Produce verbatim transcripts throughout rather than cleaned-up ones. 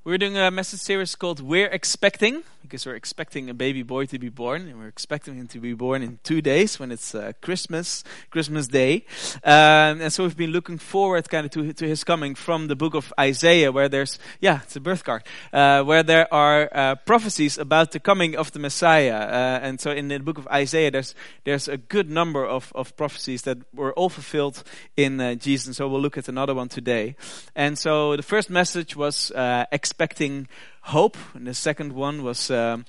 We're doing a message series called We're Expecting, because we're expecting a baby boy to be born, and we're expecting him to be born in two days when it's uh, Christmas, Christmas Day. Um, and so we've been looking forward kind of to, to his coming from the book of Isaiah, where there's, yeah, it's a birth card, uh, where there are uh, prophecies about the coming of the Messiah. Uh, and so in the book of Isaiah, there's there's a good number of, of prophecies that were all fulfilled in uh, Jesus. And so we'll look at another one today. And so the first message was uh, expecting hope, and the second one was um,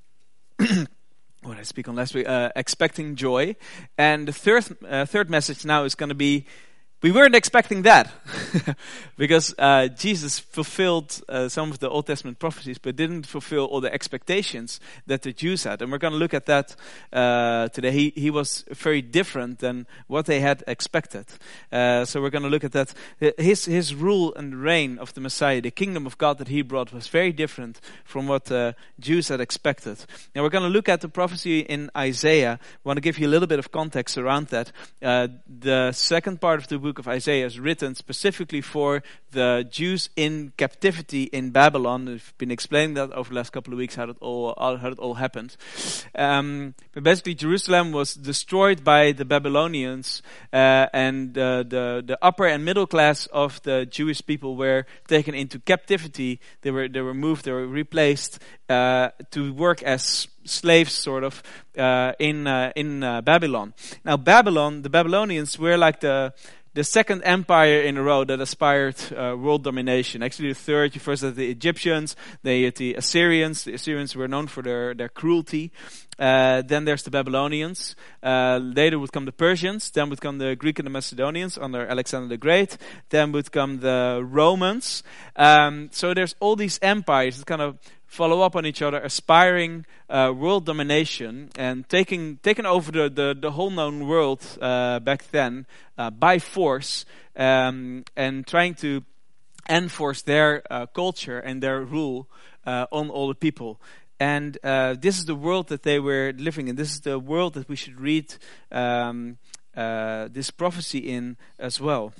what I speak on last week, uh, expecting joy, and the third uh, third message now is going to be we weren't expecting that because uh, Jesus fulfilled uh, some of the Old Testament prophecies, but didn't fulfill all the expectations that the Jews had. And we're going to look at that uh, today. He, he was very different than what they had expected. Uh, so we're going to look at that. His his rule and reign of the Messiah, the kingdom of God that he brought, was very different from what uh, Jews had expected. Now we're going to look at the prophecy in Isaiah. I want to give you a little bit of context around that. Uh, the second part of the book of Isaiah is written specifically for the Jews in captivity in Babylon. We've been explaining that over the last couple of weeks, how it all how it all happened. Um, but basically, Jerusalem was destroyed by the Babylonians, uh, and uh, the the upper and middle class of the Jewish people were taken into captivity. They were they were moved. They were replaced uh, to work as slaves, sort of, uh, in uh, in uh, Babylon. Now, Babylon, the Babylonians were like the The second empire in a row that aspired uh, world domination. Actually, the third. You first had the Egyptians, then you had the Assyrians. The Assyrians were known for their, their cruelty. Uh, then there's the Babylonians. Uh, later would come the Persians. Then would come the Greek and the Macedonians under Alexander the Great. Then would come the Romans. Um, so there's all these empires that kind of follow up on each other, aspiring uh, world domination and taking taking over the, the, the whole known world uh, back then uh, by force, um, and trying to enforce their uh, culture and their rule uh, on all the people. And uh, this is the world that they were living in. This is the world that we should read um, uh, this prophecy in as well.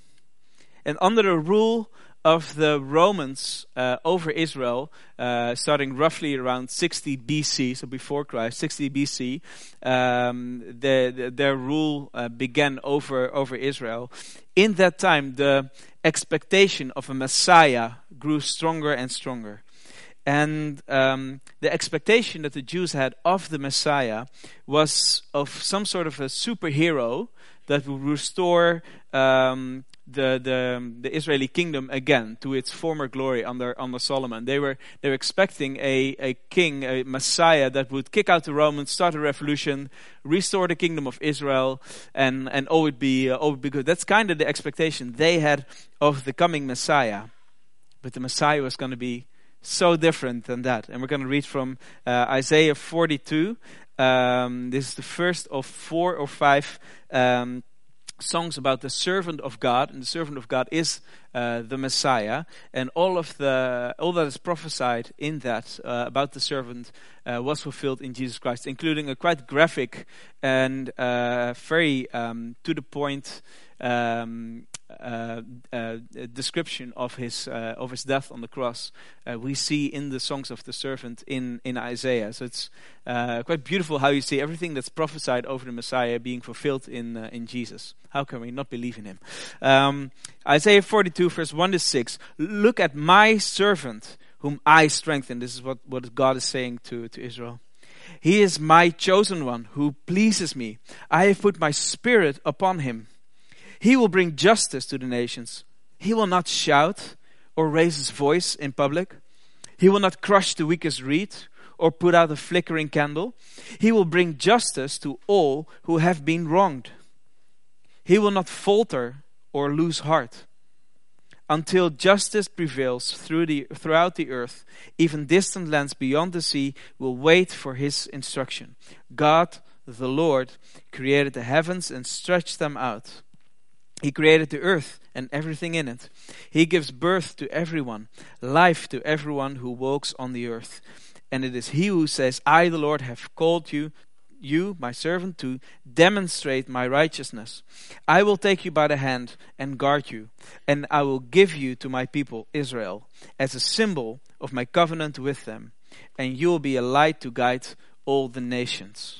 And under the rule of the Romans uh, over Israel, uh, starting roughly around sixty B C, so before Christ, sixty B C, um, the, the, their rule uh, began over, over Israel. In that time, the expectation of a Messiah grew stronger and stronger. And um, the expectation that the Jews had of the Messiah was of some sort of a superhero that would restore um, the the the Israeli kingdom again to its former glory under under Solomon. They were they were expecting a a king, a Messiah that would kick out the Romans, start a revolution, restore the kingdom of Israel, and and all would be uh, all would be good. That's kind of the expectation they had of the coming Messiah. But the Messiah was going to be so different than that. And we're going to read from uh, Isaiah forty-two. Um, this is the first of four or five um, songs about the servant of God, and the servant of God is uh, the Messiah, and all of the all that is prophesied in that uh, about the servant uh, was fulfilled in Jesus Christ, including a quite graphic and uh, very um, to the point um, uh, uh, description of his uh, of his death on the cross. Uh, we see in the songs of the servant in in Isaiah. So it's uh, quite beautiful how you see everything that's prophesied over the Messiah being fulfilled in uh, in Jesus. How can we not believe in him? Um, Isaiah forty-two, verse one to six. Look at my servant, whom I strengthen. This is what, what God is saying to, to Israel. He is my chosen one, who pleases me. I have put my spirit upon him. He will bring justice to the nations. He will not shout or raise his voice in public. He will not crush the weakest reed or put out a flickering candle. He will bring justice to all who have been wronged. He will not falter or lose heart until justice prevails through the, throughout the earth. Even distant lands beyond the sea will wait for his instruction. God, the Lord, created the heavens and stretched them out. He created the earth and everything in it. He gives birth to everyone, life to everyone who walks on the earth. And it is he who says, I, the Lord, have called you you, my servant, to demonstrate my righteousness. I will take you by the hand and guard you, and I will give you to my people Israel as a symbol of my covenant with them, and you will be a light to guide all the nations.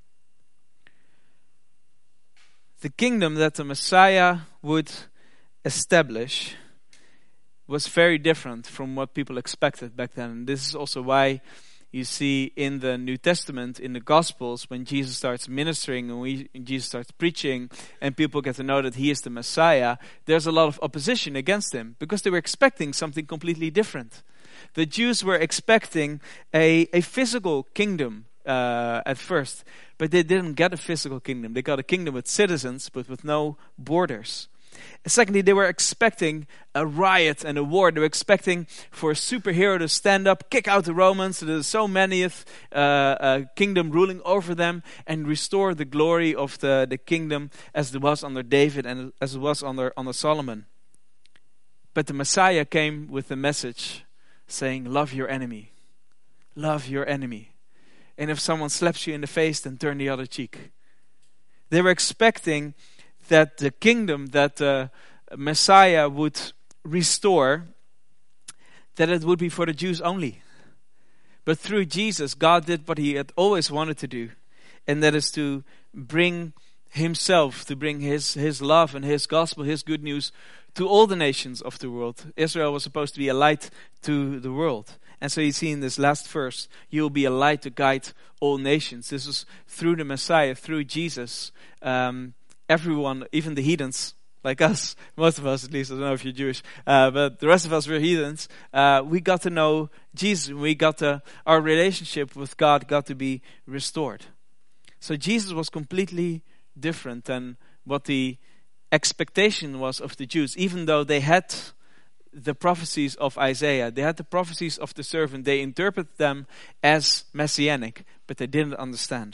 The kingdom that the Messiah would establish was very different from what people expected back then. And this is also why you see in the New Testament, in the Gospels, when Jesus starts ministering and we, Jesus starts preaching and people get to know that he is the Messiah, there's a lot of opposition against him because they were expecting something completely different. The Jews were expecting a, a physical kingdom uh, at first, but they didn't get a physical kingdom. They got a kingdom with citizens, but with no borders. And secondly, they were expecting a riot and a war. They were expecting for a superhero to stand up, kick out the Romans, so there's so many of uh, a kingdom ruling over them, and restore the glory of the, the kingdom as it was under David and as it was under, under Solomon. But the Messiah came with the message saying, love your enemy. Love your enemy. And if someone slaps you in the face, then turn the other cheek. They were expecting that the kingdom that the Messiah would restore, that it would be for the Jews only. But through Jesus, God did what he had always wanted to do. And that is to bring himself, to bring his, his love and his gospel, his good news to all the nations of the world. Israel was supposed to be a light to the world. And so you see in this last verse, you will be a light to guide all nations. This is through the Messiah, through Jesus. Um, everyone, even the heathens, like us, most of us at least, I don't know if you're Jewish, uh, but the rest of us were heathens. Uh, we got to know Jesus. We got to, our relationship with God got to be restored. So Jesus was completely different than what the expectation was of the Jews, even though they had the prophecies of Isaiah. They had the prophecies of the servant. They interpreted them as messianic, but they didn't understand.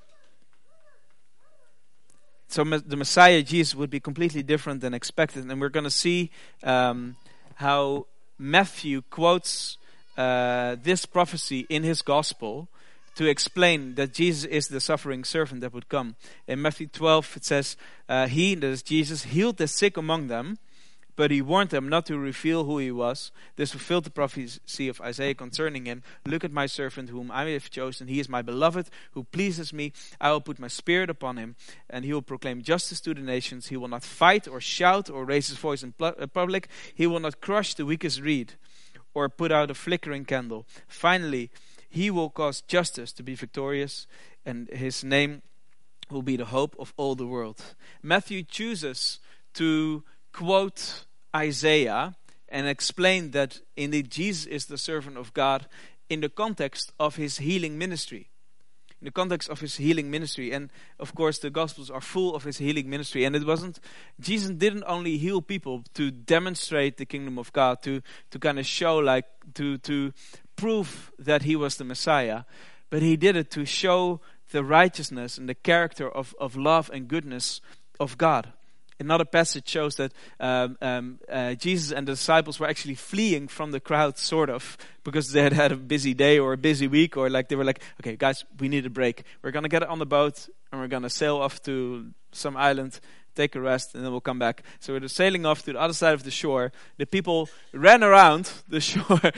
So the Messiah, Jesus, would be completely different than expected. And we're going to see um, how Matthew quotes uh, this prophecy in his gospel to explain that Jesus is the suffering servant that would come. In Matthew twelve, it says, uh, he, that is Jesus, healed the sick among them, but he warned them not to reveal who he was. This fulfilled the prophecy of Isaiah concerning him. Look at my servant whom I have chosen. He is my beloved who pleases me. I will put my spirit upon him, and he will proclaim justice to the nations. He will not fight or shout or raise his voice in public. He will not crush the weakest reed or put out a flickering candle. Finally, he will cause justice to be victorious, and his name will be the hope of all the world. Matthew chooses to quote Isaiah and explain that indeed Jesus is the servant of God in the context of his healing ministry. In the context of his healing ministry. And of course the Gospels are full of his healing ministry. And it wasn't, Jesus didn't only heal people to demonstrate the kingdom of God, to, to kind of show like, to, to prove that he was the Messiah. But he did it to show the righteousness and the character of, of love and goodness of God. Another passage shows that um, um, uh, Jesus and the disciples were actually fleeing from the crowd, sort of, because they had had a busy day or a busy week, or like they were like, okay, guys, we need a break. We're going to get on the boat and we're going to sail off to some island, take a rest, and then we'll come back. So we're sailing off to the other side of the shore. The people ran around the shore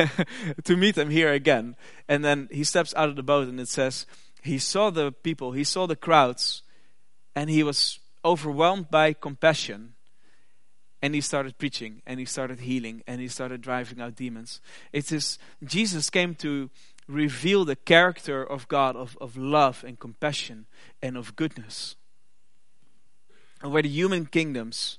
to meet him here again. And then he steps out of the boat and it says, he saw the people, he saw the crowds, and he was overwhelmed by compassion, and he started preaching, and he started healing, and he started driving out demons. It is Jesus came to reveal the character of God, of, of love and compassion and of goodness. And where the human kingdoms,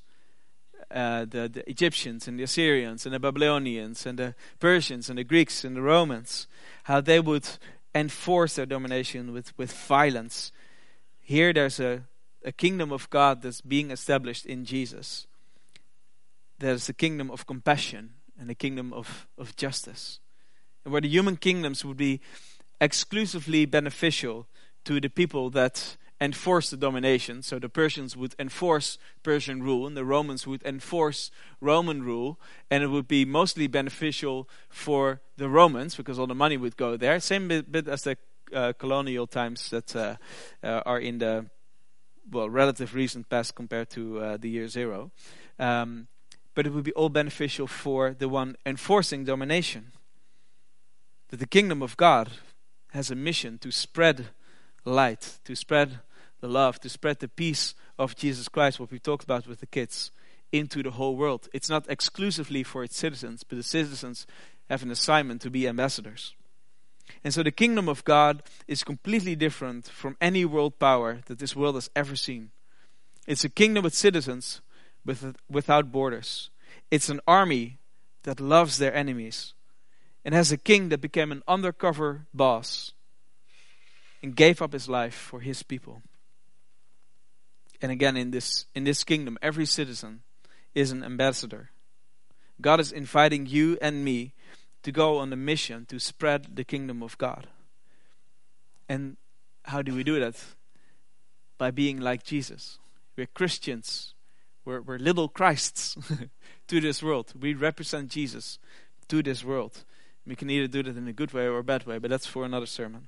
uh, the, the Egyptians and the Assyrians and the Babylonians and the Persians and the Greeks and the Romans, how they would enforce their domination with, with violence. Here there's a A kingdom of God that's being established in Jesus. There's a kingdom of compassion and a kingdom of, of justice. And where the human kingdoms would be exclusively beneficial to the people that enforce the domination. So the Persians would enforce Persian rule and the Romans would enforce Roman rule. And it would be mostly beneficial for the Romans because all the money would go there. Same bit, bit as the uh, colonial times that uh, uh, are in the, well, relative recent past compared to uh, the year zero. Um, but it would be all beneficial for the one enforcing domination. That the kingdom of God has a mission to spread light, to spread the love, to spread the peace of Jesus Christ, what we talked about with the kids, into the whole world. It's not exclusively for its citizens, but the citizens have an assignment to be ambassadors. And so the kingdom of God is completely different from any world power that this world has ever seen. It's a kingdom with citizens with, without borders. It's an army that loves their enemies and has a king that became an undercover boss and gave up his life for his people. And again, in this in this kingdom, every citizen is an ambassador. God is inviting you and me to go on a mission to spread the kingdom of God. And how do we do that? By being like Jesus. We're Christians. We're, we're little Christs to this world. We represent Jesus to this world. We can either do that in a good way or a bad way, but that's for another sermon.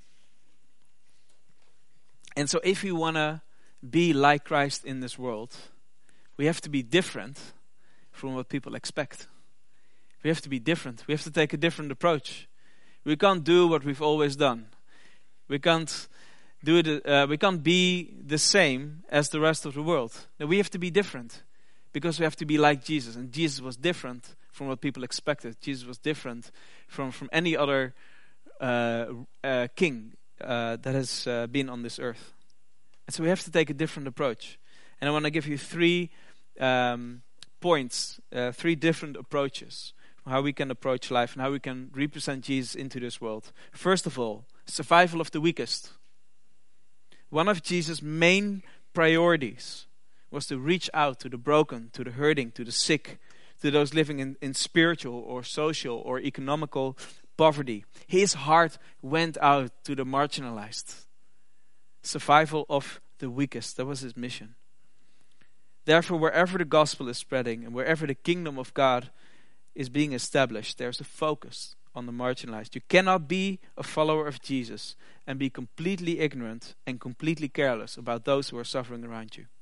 And so if we want to be like Christ in this world, we have to be different from what people expect. We have to be different. We have to take a different approach. We can't do what we've always done. We can't do it. Uh, we can't be the same as the rest of the world. No, we have to be different because we have to be like Jesus. And Jesus was different from what people expected. Jesus was different from from any other uh, uh, king uh, that has uh, been on this earth. And so we have to take a different approach. And I want to give you three um, points, uh, three different approaches. How we can approach life and how we can represent Jesus into this world. First of all, survival of the weakest. One of Jesus' main priorities was to reach out to the broken, to the hurting, to the sick, to those living in, in spiritual or social or economical poverty. His heart went out to the marginalized. Survival of the weakest, that was his mission. Therefore, wherever the gospel is spreading and wherever the kingdom of God is being established, there's a focus on the marginalized. You cannot be a follower of Jesus and be completely ignorant and completely careless about those who are suffering around you.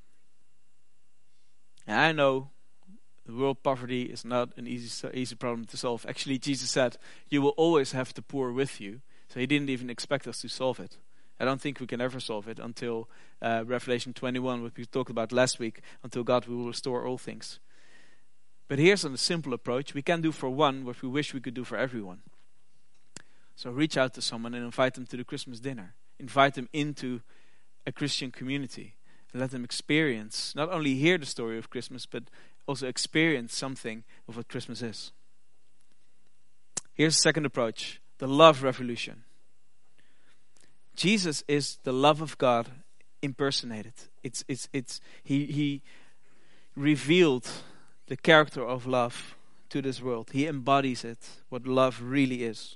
And I know the world poverty is not an easy easy problem to solve. Actually, Jesus said, you will always have the poor with you. So he didn't even expect us to solve it. I don't think we can ever solve it until uh, Revelation twenty-one, what we talked about last week, until God will restore all things. But here's a simple approach. We can do for one what we wish we could do for everyone. So reach out to someone and invite them to the Christmas dinner. Invite them into a Christian community. And let them experience, not only hear the story of Christmas, but also experience something of what Christmas is. Here's the second approach. The love revolution. Jesus is the love of God impersonated. It's it's it's he he revealed the character of love to this world. He embodies it, what love really is.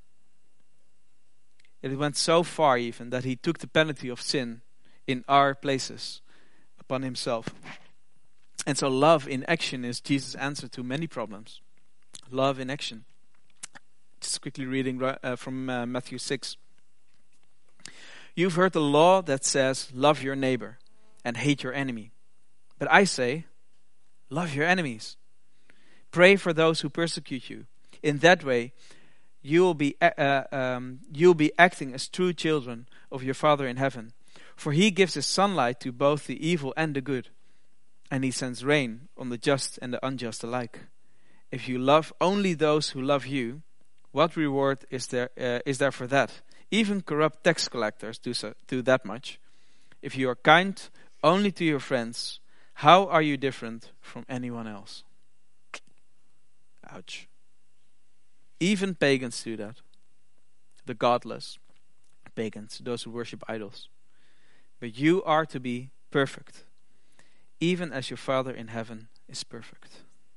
It went so far even that he took the penalty of sin in our places upon himself. And so love in action is Jesus' answer to many problems. Love in action. Just quickly reading uh, from uh, Matthew six. You've heard the law that says, love your neighbor and hate your enemy. But I say, love your enemies. Pray for those who persecute you. In that way, you will be uh, um, you'll be acting as true children of your Father in heaven. For he gives his sunlight to both the evil and the good, and he sends rain on the just and the unjust alike. If you love only those who love you, what reward is there uh, is there for that? Even corrupt tax collectors do so, do that much. If you are kind only to your friends, how are you different from anyone else? Ouch. Even pagans do that. The godless pagans, those who worship idols. But you are to be perfect, even as your Father in heaven is perfect.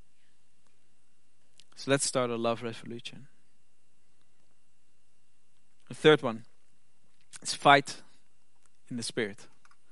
So let's start a love revolution. The third one is fight in the Spirit.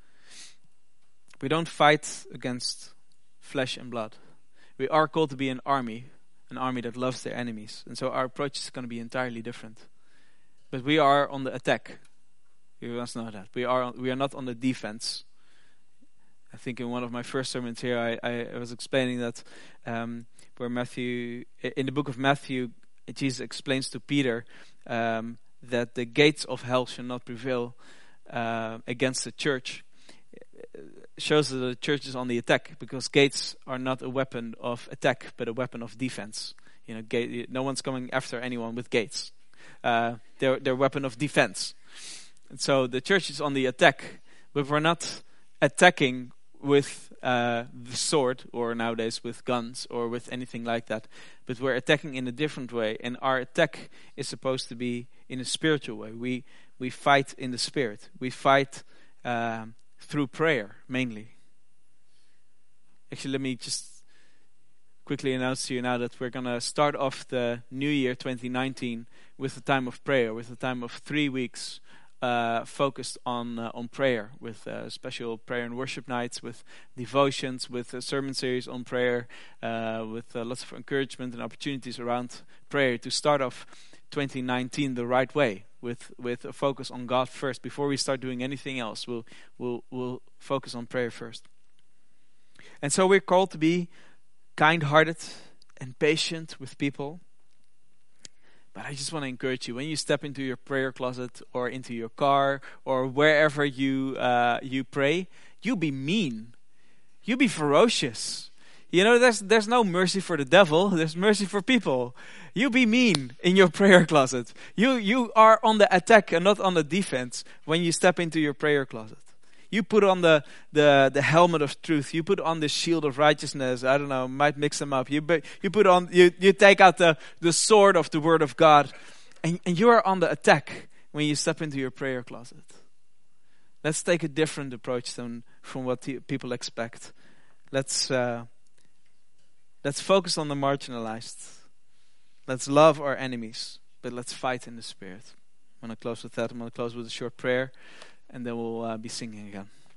We don't fight against flesh and blood. We are called to be an army, an army that loves their enemies. And so our approach is going to be entirely different. But we are on the attack. You must know that. We are on, we are not on the defense. I think in one of my first sermons here, I, I, I was explaining that um, where Matthew, in the book of Matthew, Jesus explains to Peter um, that the gates of hell shall not prevail uh, against the church. It shows that the church is on the attack, because gates are not a weapon of attack, but a weapon of defense. You know, gate, no one's coming after anyone with gates. Uh, they're they're a weapon of defense. And so the church is on the attack, but we're not attacking with uh, the sword, or nowadays with guns, or with anything like that. But we're attacking in a different way, and our attack is supposed to be in a spiritual way. We we fight in the spirit. We fight um, through prayer, mainly. Actually, let me just quickly announce to you now that we're going to start off the new year twenty nineteen with a time of prayer, with a time of three weeks Uh, focused on uh, on prayer, with uh, special prayer and worship nights, with devotions, with a sermon series on prayer, uh, with uh, lots of encouragement and opportunities around prayer, to start off twenty nineteen the right way, with with a focus on God first. Before we start doing anything else, we'll we'll we'll focus on prayer first. And so we're called to be kind-hearted and patient with people. But I just want to encourage you, when you step into your prayer closet or into your car or wherever you uh, you pray, you be mean. You be ferocious. You know, there's there's no mercy for the devil. There's mercy for people. You be mean in your prayer closet. You you are on the attack and not on the defense when you step into your prayer closet. You put on the, the, the helmet of truth. You put on the shield of righteousness. I don't know, might mix them up. You you put on you, you take out the, the sword of the word of God, and, and you are on the attack when you step into your prayer closet. Let's take a different approach than from what the, people expect. Let's uh, let's focus on the marginalized. Let's love our enemies, but let's fight in the spirit. I'm going to close with that. I'm going to close with a short prayer, and then we'll uh, be singing again.